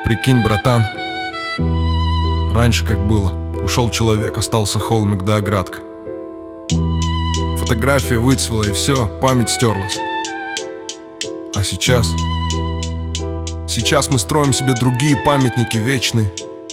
Прикинь, братан, раньше как было. Ушел человек, остался холмик да оградка. Фотография выцвела и все, память стерлась. А сейчас мы строим себе другие памятники вечные.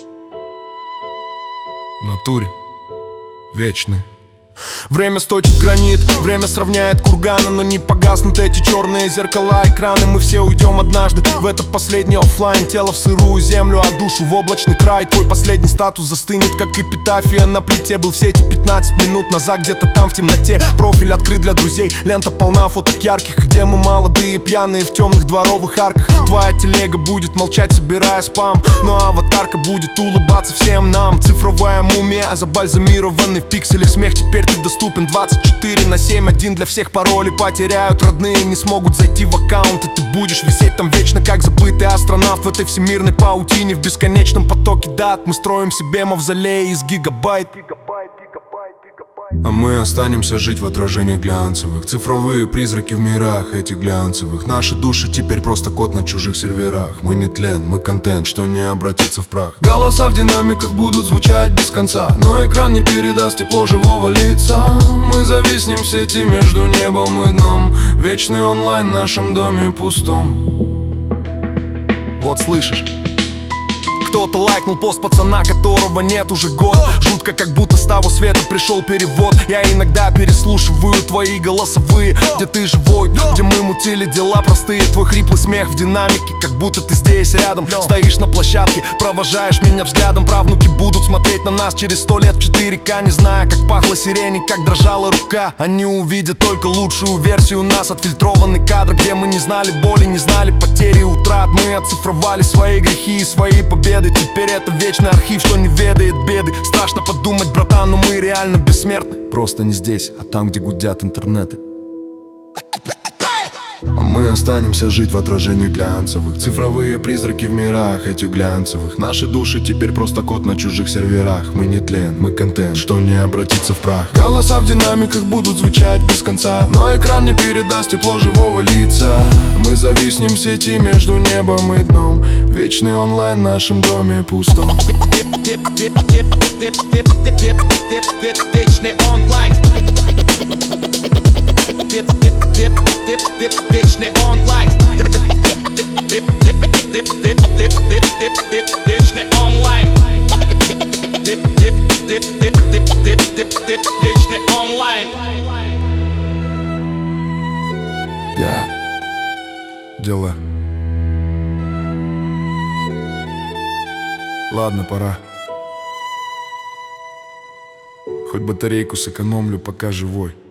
В натуре вечные. Время сточит гранит, время сравняет курганы, но не погаснут эти черные зеркала, экраны. Мы все уйдем однажды в этот последний оффлайн. Тело в сырую землю, а душу в облачный край. Твой последний статус застынет, как эпитафия на плите. Был в сети 15 минут назад, где-то там в темноте. Профиль открыт для друзей, лента полна фоток ярких, где мы молодые, пьяные в темных дворовых арках. Твоя телега будет молчать, собирая спам, но аватарка будет улыбаться всем нам. Цифровая мумия, забальзамированный в пикселях смех. Теперь ты доступен 24/7, один для всех. Пароли потеряют родные, не смогут зайти в аккаунт. И ты будешь висеть там вечно, как забытый астронавт в этой всемирной паутине. В бесконечном потоке дат мы строим себе мавзолей из гигабайт. А мы останемся жить в отражениях глянцевых. Цифровые призраки в мирах этих глянцевых. Наши души теперь просто код на чужих серверах. Мы не тлен, мы контент, что не обратится в прах. Голоса в динамиках будут звучать без конца, но экран не передаст тепло живого лица. Мы зависнем в сети между небом и дном. Вечный онлайн в нашем доме пустом. Вот слышишь? Кто-то лайкнул пост пацана, которого нет уже год. Жутко, как будто с того света пришел перевод. Я иногда переслушиваю твои голосовые, где ты живой, где мы мутили дела простые. Твой хриплый смех в динамике, как будто ты здесь рядом. Стоишь на площадке, провожаешь меня взглядом. Правнуки будут смотреть на нас через 100 лет в 4К, не зная, как пахла сирень и как дрожала рука. Они увидят только лучшую версию нас, отфильтрованный кадр, где мы не знали боли, не знали потери, утрат. Мы оцифровали свои грехи и свои победы. Теперь это вечный архив, что не ведает беды. Страшно подумать, братан, но мы реально бессмертны. Просто не здесь, а там, где гудят интернеты. А мы останемся жить в отражении глянцевых. Цифровые призраки в мирах этих глянцевых. Наши души теперь просто код на чужих серверах. Мы не тлен, мы контент, что не обратится в прах. Голоса в динамиках будут звучать без конца, но экран не передаст тепло живого лица. Мы зависнем в сети между небом и дном. Вечный онлайн в нашем доме пустом. Вечный онлайн. Вечный онлайн. Вечный онлайн. Вечный онлайн. Дела. Ладно, пора. Хоть батарейку сэкономлю, пока живой.